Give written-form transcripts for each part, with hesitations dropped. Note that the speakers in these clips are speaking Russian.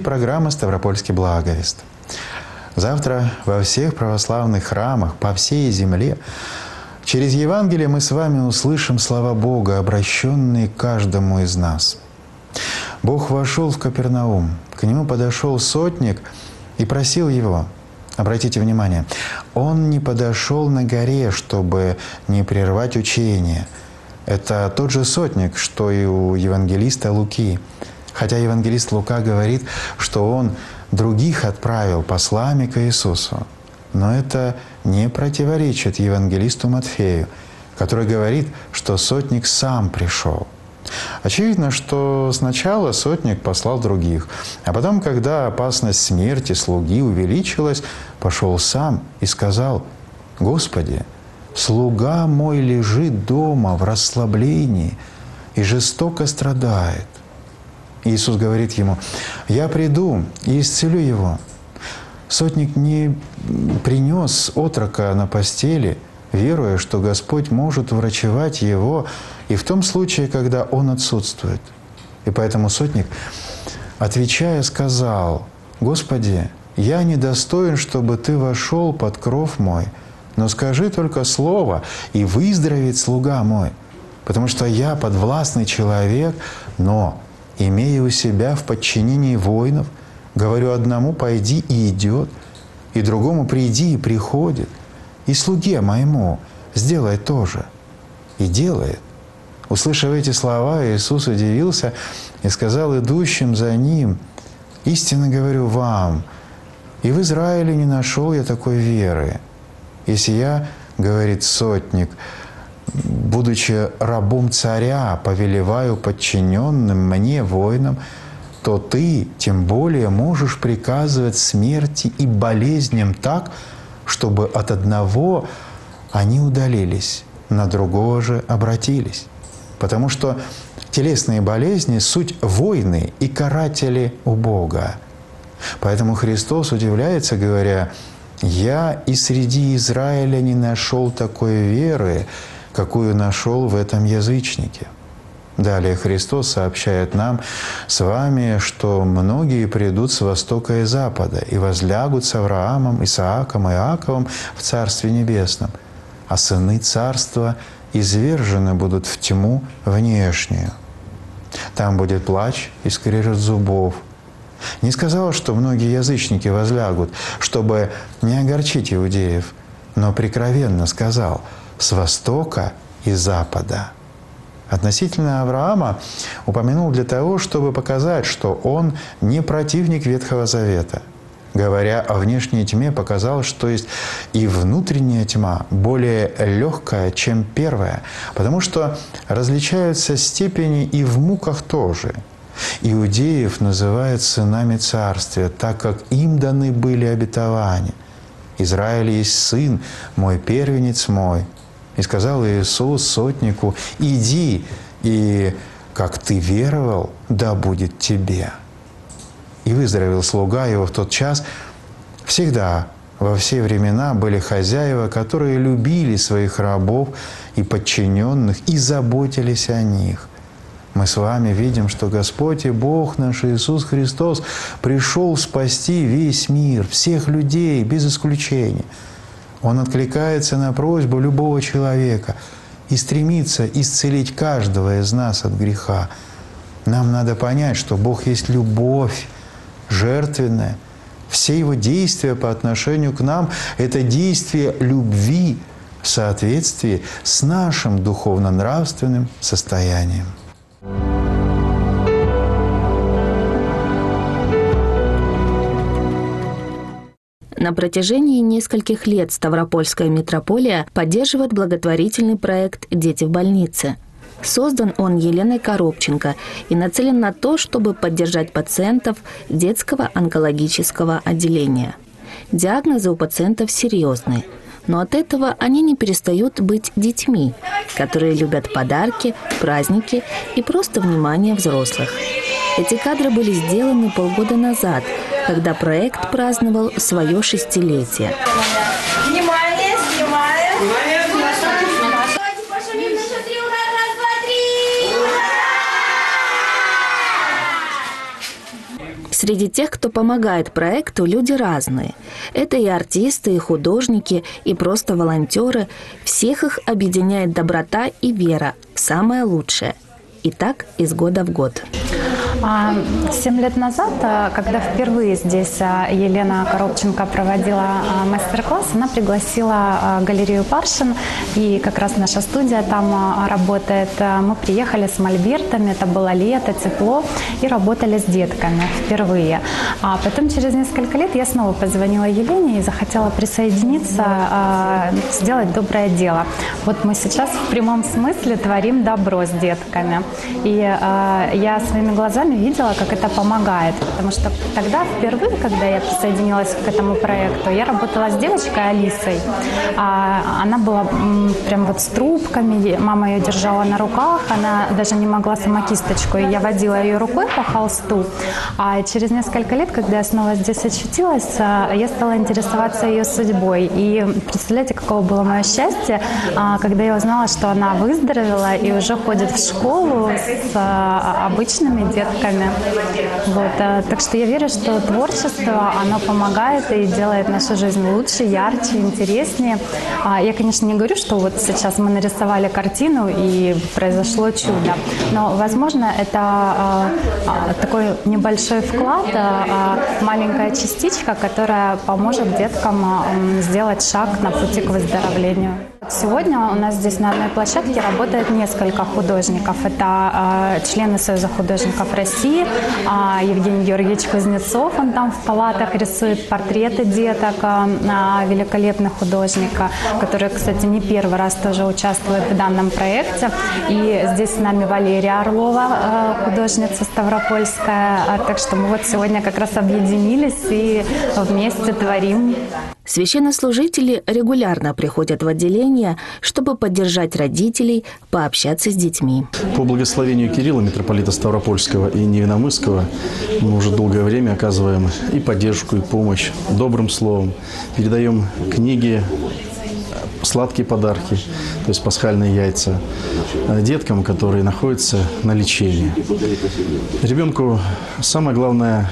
программа «Ставропольский благовест». Завтра во всех православных храмах по всей земле через Евангелие мы с вами услышим слова Бога, обращенные к каждому из нас. Бог вошел в Капернаум, к нему подошел сотник и просил его. Обратите внимание, он не подошел на горе, чтобы не прервать учение. Это тот же сотник, что и у евангелиста Луки. Хотя евангелист Лука говорит, что он других отправил послами к Иисусу. Но это не противоречит евангелисту Матфею, который говорит, что сотник сам пришел. Очевидно, что сначала сотник послал других, а потом, когда опасность смерти слуги увеличилась, пошел сам и сказал: «Господи, слуга мой лежит дома в расслаблении и жестоко страдает». Иисус говорит ему: «Я приду и исцелю его». Сотник не принес отрока на постели, веруя, что Господь может врачевать его и в том случае, когда он отсутствует. И поэтому сотник, отвечая, сказал: «Господи, я недостоин, чтобы Ты вошел под кров мой, но скажи только слово, и выздоровеет слуга мой, потому что я подвластный человек, но, имея у себя в подчинении воинов, говорю одному: пойди, и идет, и другому: приди, и приходит, и слуге моему: сделай то же, и делает». Услышав эти слова, Иисус удивился и сказал идущим за Ним: «Истинно говорю вам, и в Израиле не нашел я такой веры. Если я, — говорит сотник, — будучи рабом царя, повелеваю подчиненным мне воинам, то ты тем более можешь приказывать смерти и болезням так, чтобы от одного они удалились, на другого же обратились. Потому что телесные болезни — суть войны и каратели у Бога. Поэтому Христос удивляется, говоря: «Я и среди Израиля не нашел такой веры, какую нашел в этом язычнике». Далее Христос сообщает нам с вами, что многие придут с востока и запада и возлягут с Авраамом, Исааком и Иаковом в Царстве Небесном, а сыны Царства извержены будут в тьму внешнюю. Там будет плач и скрежет зубов. Не сказал, что многие язычники возлягут, чтобы не огорчить иудеев, но прикровенно сказал: «с востока и запада». Относительно Авраама упомянул для того, чтобы показать, что он не противник Ветхого Завета. Говоря о внешней тьме, показал, что есть и внутренняя тьма, более легкая, чем первая, потому что различаются степени и в муках тоже. Иудеев называют сынами царствия, так как им даны были обетования. «Израиль есть сын мой, первенец мой». И сказал Иисус сотнику: «Иди, и как ты веровал, да будет тебе». И выздоровел слуга его в тот час. Всегда, во все времена были хозяева, которые любили своих рабов и подчиненных и заботились о них. Мы с вами видим, что Господь и Бог наш Иисус Христос пришел спасти весь мир, всех людей, без исключения. Он откликается на просьбу любого человека и стремится исцелить каждого из нас от греха. Нам надо понять, что Бог есть любовь, жертвенная. Все Его действия по отношению к нам — это действия любви в соответствии с нашим духовно-нравственным состоянием. На протяжении нескольких лет Ставропольская митрополия поддерживает благотворительный проект «Дети в больнице». Создан он Еленой Коробченко и нацелен на то, чтобы поддержать пациентов детского онкологического отделения. Диагнозы у пациентов серьезные, но от этого они не перестают быть детьми, которые любят подарки, праздники и просто внимание взрослых. Эти кадры были сделаны полгода назад, когда проект праздновал свое 6-летие. Внимание, снимаем! Среди тех, кто помогает проекту, люди разные. Это и артисты, и художники, и просто волонтеры. Всех их объединяет доброта и вера в самое лучшее. И так из года в год. 7 лет назад, когда впервые здесь Елена Коробченко проводила мастер-класс, она пригласила галерею Паршин, и как раз наша студия там работает. Мы приехали с мольбертами, это было лето, тепло, и работали с детками впервые. А потом через несколько лет я снова позвонила Елене и захотела присоединиться, сделать доброе дело. Вот мы сейчас в прямом смысле творим добро с детками. И я своими глазами видела, как это помогает. Потому что тогда, впервые, когда я присоединилась к этому проекту, я работала с девочкой Алисой. Она была прям вот с трубками, мама ее держала на руках, она даже не могла сама кисточку. И я водила ее рукой по холсту. А через несколько лет, когда я снова здесь очутилась, я стала интересоваться ее судьбой. И представляете, каково было мое счастье, когда я узнала, что она выздоровела и уже ходит в школу с обычными детками. Вот. Так что я верю, что творчество, оно помогает и делает нашу жизнь лучше, ярче, интереснее. Я, конечно, не говорю, что вот сейчас мы нарисовали картину и произошло чудо, но, возможно, это такой небольшой вклад, маленькая частичка, которая поможет деткам сделать шаг на пути к выздоровлению. Сегодня у нас здесь на одной площадке работает несколько художников. Это члены Союза художников России, Евгений Георгиевич Кузнецов, он там в палатах рисует портреты деток, великолепный художник, который, кстати, не первый раз тоже участвует в данном проекте. И здесь с нами Валерия Орлова, художница ставропольская. Так что мы вот сегодня как раз объединились и вместе творим. Священнослужители регулярно приходят в отделение, чтобы поддержать родителей, пообщаться с детьми. По благословению Кирилла, митрополита Ставропольского и Невиномысского, мы уже долгое время оказываем и поддержку, и помощь добрым словом. Передаем книги, сладкие подарки, то есть пасхальные яйца, деткам, которые находятся на лечении. Ребенку самое главное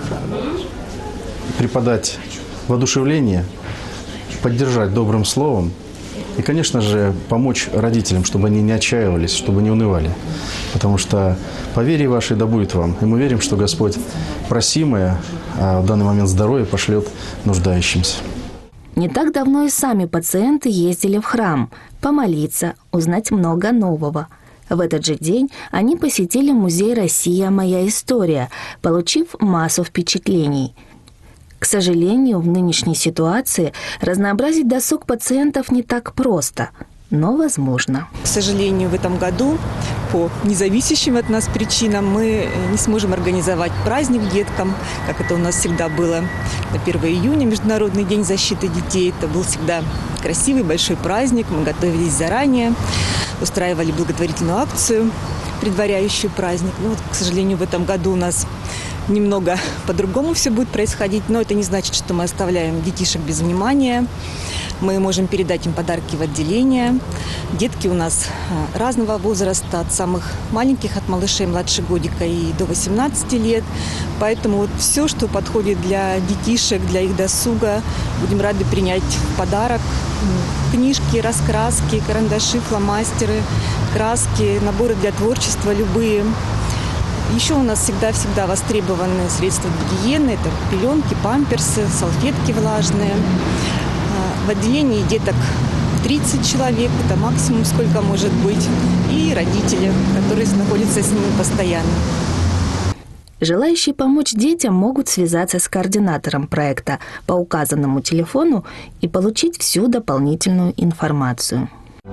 преподать воодушевление, поддержать добрым словом и, конечно же, помочь родителям, чтобы они не отчаивались, чтобы не унывали. Потому что по вере вашей да будет вам. И мы верим, что Господь просимое, а в данный момент здоровье пошлет нуждающимся. Не так давно и сами пациенты ездили в храм помолиться, узнать много нового. В этот же день они посетили музей «Россия. Моя история», получив массу впечатлений. К сожалению, в нынешней ситуации разнообразить досуг пациентов не так просто, но возможно. К сожалению, в этом году по независящим от нас причинам мы не сможем организовать праздник деткам, как это у нас всегда было на 1 июня, Международный день защиты детей. Это был всегда красивый большой праздник, мы готовились заранее, устраивали благотворительную акцию, предваряющую праздник. Но, к сожалению, в этом году у нас немного по-другому все будет происходить, но это не значит, что мы оставляем детишек без внимания. Мы можем передать им подарки в отделение. Детки у нас разного возраста, от самых маленьких, от малышей младше годика и до 18 лет. Поэтому вот все, что подходит для детишек, для их досуга, будем рады принять в подарок. Книжки, раскраски, карандаши, фломастеры, краски, наборы для творчества любые. Еще у нас всегда востребованы средства гигиены. Это пеленки, памперсы, салфетки влажные. В отделении деток 30 человек. Это максимум, сколько может быть. И родители, которые находятся с ними постоянно. Желающие помочь детям могут связаться с координатором проекта по указанному телефону и получить всю дополнительную информацию.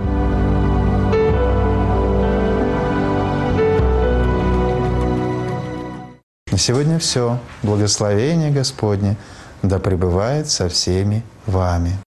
На сегодня все. Благословение Господне да пребывает со всеми вами.